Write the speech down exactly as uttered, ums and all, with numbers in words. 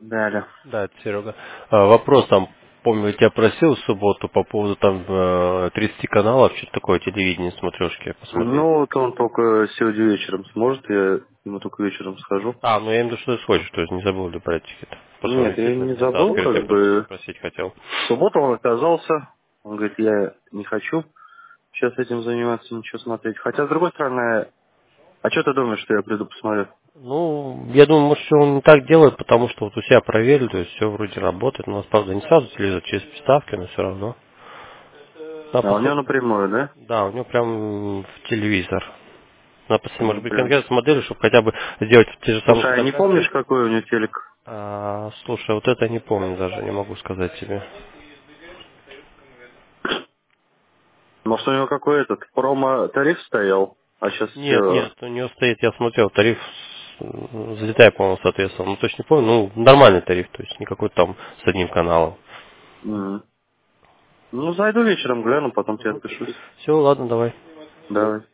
Да, да. Да, это Серега. А, вопрос там, помню, я тебя просил в субботу по поводу там э, тридцати каналов, что-то такое, телевидение, смотрешки, посмотреть. Ну, вот он только сегодня вечером сможет, я ему только вечером схожу. А, ну я имею в виду, что ты сходишь, то есть не забыл ли про это. Нет, Посмотреть, я действительно не ли? Да, забыл, скорее всего, как я просто бы. спросить хотел. В субботу он отказался. Он говорит, я не хочу сейчас этим заниматься, ничего смотреть. Хотя, с другой стороны, а что ты думаешь, что я приду посмотрю? Ну, я думаю, может, что он не так делает, потому что вот у себя проверили, то есть все вроде работает. У нас, правда, не сразу телевизор, через приставки, но все равно. А А у него посмотри. напрямую, да? Да, у него прям в телевизор. Надо посмотреть, может Ну, быть, прям. конкретно с моделью, чтобы хотя бы сделать те же самые Слушай, а не фотографии. помнишь, какой у него телек? А, слушай, вот это я не помню даже, не могу сказать тебе. Может, у него какой этот промо-тариф стоял, а сейчас Нет, все... нет, у него стоит, я смотрел, тариф с- залетая, по-моему, соответствовал. Ну, точно не помню, ну, нормальный тариф, то есть не какой-то там с одним каналом. Ну, зайду вечером, гляну, потом тебе отпишусь. Все, ладно, давай. Давай.